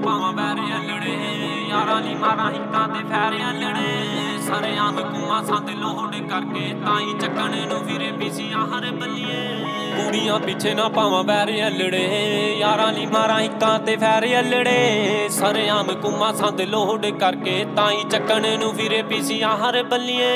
ਪਾਵਾਂ ਵੈਰੇ ਅਲੜੇ ਯਾਰਾਂ ਲਈ ਮਾਰਾਂ ਹਿੱਕਾਂ ਤੇ ਫੈਰੇ ਅਲੜੇ ਸਰੇਆਮ ਘੁੰਮਾਂ ਸੰਦ ਲੋਡ ਕਰਕੇ ਤਾਈ ਚੱਕਣ ਨੂੰ ਫਿਰੇ ਪੀਸੀਆਂ ਹਰ ਬੱਲੀਏ ਕੁੜੀਆਂ ਪਿੱਛੇ ਨਾ ਪਾਵਾਂ ਵੈਰੇ ਅਲੜੇ ਯਾਰਾਂ ਲਈ ਮਾਰਾਂ ਹਿੱਕਾਂ ਤੇ ਫੈਰੇ ਅਲੜੇ ਸਰੇਆਮ ਘੁੰਮਾਂ ਸੰਦ ਲੋਡ ਕਰਕੇ ਤਾਈ ਚੱਕਣ ਨੂੰ ਫਿਰੇ ਪੀਸੀਆਂ ਹਰ ਬੱਲੀਏ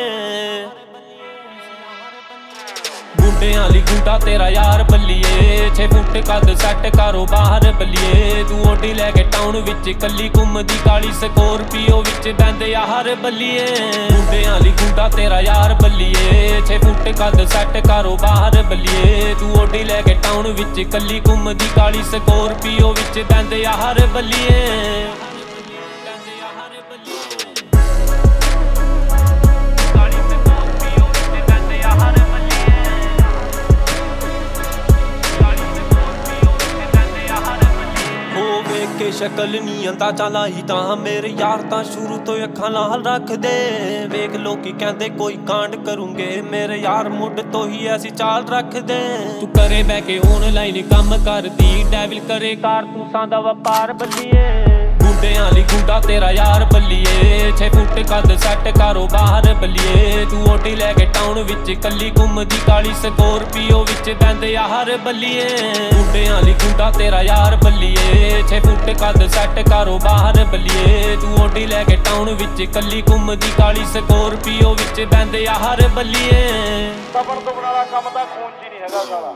ਗੁੰਡਿਆਂ ਲਈ ਗੁੰਡਾ ਤੇਰਾ ਯਾਰ ਬੱਲੀਏ 6 ਫੁੱਟ ਕੱਦ ਸੈੱਟ ਕਰੋ ਬਾਹਰ ਬੱਲੀਏ ਤੂੰ ਓਡੀ ਲੈ ਕੇ ਟਾਊਨ ਵਿੱਚ ਕੱਲੀ ਘੁੰਮਦੀ ਕਾਲੀ ਸਕੋਰਪੀਓ ਵਿੱਚ ਬੈਂਦੇ ਆ ਹਰ ਬੱਲੀਏ ਗੁੰਡਿਆਂ ਲਈ ਗੁੰਡਾ ਤੇਰਾ ਯਾਰ ਬੱਲੀਏ 6 ਫੁੱਟ ਕੱਦ ਸੈੱਟ ਕਰੋ ਬਾਹਰ ਬੱਲੀਏ ਤੂੰ ਓਡੀ ਲੈ ਕੇ ਟਾਊਨ ਵਿੱਚ ਕੱਲੀ ਘੁੰਮਦੀ ਕਾਲੀ ਸਕੋਰਪੀਓ ਵਿੱਚ ਬੈਂਦੇ ਆ ਹਰ ਬੱਲੀਏ ਕੇ ਸ਼ਕਲ ਨੀ ਅੰਦਾਜ਼ਾ ਲਾਈ ਤਾਂ ਮੇਰੇ ਯਾਰ ਤਾਂ ਸ਼ੁਰੂ ਤੋਂ ਅੱਖਾਂ ਲਾਲ ਰੱਖਦੇ ਵੇਖ ਲੋਕੀ ਕਹਿੰਦੇ ਕੋਈ ਕਾਂਡ ਕਰੂੰਗੇ ਮੇਰੇ ਯਾਰ ਮੁੱਢ ਤੋਂ ਹੀ ਐਸੀ ਚਾਲ ਰੱਖਦੇ ਤੂੰ ਕਰੇ ਬਹਿ ਕੇ ਆਨਲਾਈਨ ਕੰਮ ਕਰਦੀ ਡੈਵਿਲ ਕਰੇ ਕਾਰਤੂਸਾਂ ਦਾ ਵਪਾਰ ਬੱਲੀਏ ਗੁੰਡਿਆਂ ਲਈ ਗੁੰਡਾ ਤੇਰਾ ਯਾਰ ਬੱਲੀਏ 6 ਫੁੱਟ ਕੱਦ ਸੈੱਟ ਕਰੋ ਬਾਹਰ ਬੱਲੀਏ ਤੂੰ ਓਡੀ ਲੈ ਕੇ ਟਾਊਨ ਵਿੱਚ ਕੱਲੀ ਘੁੰਮਦੀ ਕਾਲੀ ਸਕੋਰਪੀਓ ਵਿੱਚ ਬੈਂਦੇ ਆ ਹਰ ਬੱਲੀਏ ਗੁੰਡਿਆਂ ਲਈ ਗੁੰਡਾ ਤੇਰਾ ਯਾਰ ਬੱਲੀਏ 6 ਫੁੱਟ ਕੱਦ ਸੈੱਟ ਕਰੋ ਬਾਹਰ ਬੱਲੀਏ ਤੂੰ ਓਡੀ ਲੈ ਕੇ ਟਾਊਨ ਵਿੱਚ ਕੱਲੀ ਘੁੰਮਦੀ ਕਾਲੀ ਸਕੋਰਪੀਓ ਵਿੱਚ ਬੈਂਦੇ ਆ ਹਰ ਬੱਲੀਏ ਸਬਰ ਤੋਂ ਬਣਾ ਕੰਮ ਤਾਂ ਖੂਨ ਚ ਨਹੀਂ ਹੈਗਾ ਸਾਲਾ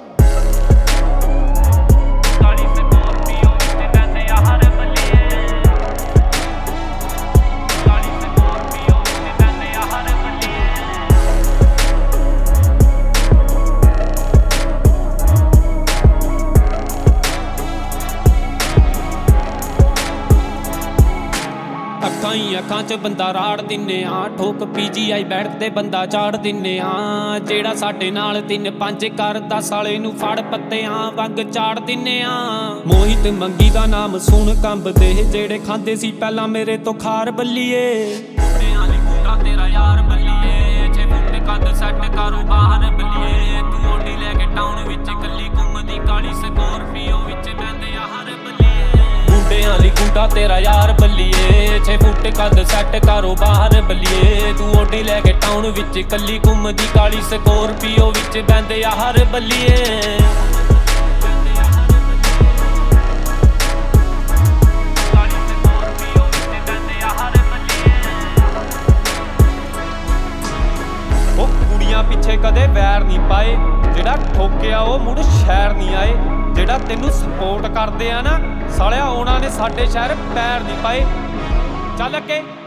ਅੱਖਾਂ ਹੀ ਅੱਖਾਂ 'ਚ ਬੰਦਾ ਰਾੜ ਦਿੰਨੇ ਆ ਠੋਕ PGI ਬੈਠ ਤੇ ਬੰਦਾ ਚਾੜ ਦਿੰਨੇ ਆ ਜਿਹੜਾ ਸਾਡੇ ਨਾਲ 3-5 ਕਰਦਾ ਸਾਲੇ ਨੂੰ ਫੜ ਪੱਤਿਆਂ ਵਾਂਗ ਚਾੜ ਦਿੰਨੇ ਆ ਮੋਹਿਤ ਮੰਗੀ ਦਾ ਨਾਮ ਸੁਣ ਕੰਬਦੇ ਜਿਹੜੇ ਖਾਂਦੇ ਸੀ ਪਹਿਲਾਂ ਮੇਰੇ ਤੋਂ ਖਾਰ ਬੱਲੀਏ ਗੁੰਡਿਆਂ ਲਈ ਗੁੰਡਾ ਤੇਰਾ ਯਾਰ ਬੱਲੀਏ 6 ਫੁੱਟ ਕੱਦ ਸੈੱਟ ਕਰੋ ਬਾਹਰ ਬੱਲੀਏ ਤੂੰ ਓਡੀ ਲੈ ਕੇ ਟਾਊਨ ਵਿੱਚ ਕੱਲੀ ਘੁੰਮਦੀ ਕਾਲੀ ਸਕੋਰਪੀਓ ਵਿੱਚ ਬੈਂਦੇ ਆ ਹਰ ਬੱਲੀਏ ਗੁੰਡਿਆਂ ਲਈ ਗੁੰਡਾ ਤੇਰਾ ਯਾਰ ਬੱਲੀਏ 6 ਫੁੱਟ ਕੱਦ ਸੈੱਟ ਕਰੋ ਬਾਹਰ ਬੱਲੀਏ ਤੂੰ ਓਡੀ ਲੈ ਕੇ ਟਾਊਨ ਵਿੱਚ ਕੱਲੀ ਘੁੰਮਦੀ ਕਾਲੀ ਸਕੋਰਪੀਓ ਵਿੱਚ ਬੈਂਦੇ ਆ ਹਰ ਬੱਲੀਏ ਉਹ ਕੁੜੀਆਂ ਪਿੱਛੇ ਕਦੇ ਵੈਰ ਨਹੀਂ ਪਾਏ ਜਿਹੜਾ ਠੋਕਿਆ ਉਹ ਮੁੜ ਸ਼ਹਿਰ ਨਹੀਂ ਆਏ ਜਿਹੜਾ ਤੈਨੂੰ ਸਪੋਰਟ ਕਰਦੇ ਆ ਨਾ ਸਾਲਿਆ ਉਹਨਾਂ ਨੇ ਸਾਡੇ ਸ਼ਹਿਰ ਪੈਰ ਨਹੀਂ ਪਾਏ ਚੱਲ ਅੱਗੇ